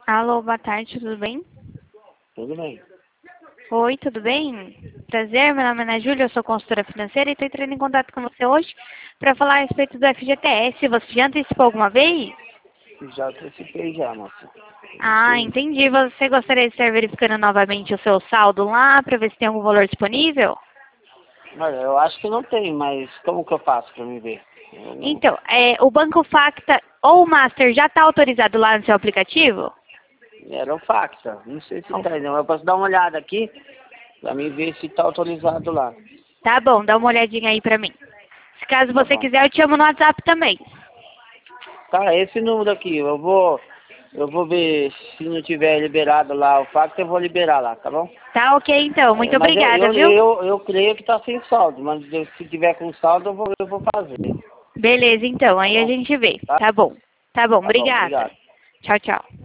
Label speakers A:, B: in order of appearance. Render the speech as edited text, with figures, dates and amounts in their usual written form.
A: Alô, boa tarde, tudo bem?
B: Tudo bem.
A: Oi, tudo bem? Prazer, meu nome é Ana Júlia, eu sou consultora financeira e estou entrando em contato com você hoje para falar a respeito do FGTS. Você já antecipou alguma vez?
B: Já antecipei já, moça.
A: Ah,
B: Sim.
A: entendi. Você gostaria de estar verificando novamente o seu saldo lá para ver se tem algum valor disponível?
B: Olha, eu acho que não tem, mas como que eu faço pra me ver? Eu não...
A: Então, o Banco Facta ou o Master já está autorizado lá no seu aplicativo?
B: Era o Facta. Não sei se tá, não. Eu posso dar uma olhada aqui pra me ver se tá autorizado lá.
A: Tá bom, dá uma olhadinha aí pra mim. Se caso
B: Tá
A: você
B: bom.
A: quiser, eu te chamo no WhatsApp também.
B: Tá, esse número aqui, eu vou ver se não tiver liberado lá o Facta, eu vou liberar lá, tá bom?
A: Tá ok, então. Muito
B: Mas eu,
A: obrigada,
B: eu,
A: viu?
B: eu, eu creio que tá sem saldo, mas se tiver com saldo, eu vou fazer.
A: Beleza, então.
B: Tá
A: Aí a
B: bom?
A: gente vê.
B: Tá?
A: Tá bom. Tá bom,
B: Tá bom,
A: obrigada.
B: obrigado.
A: Tchau, tchau.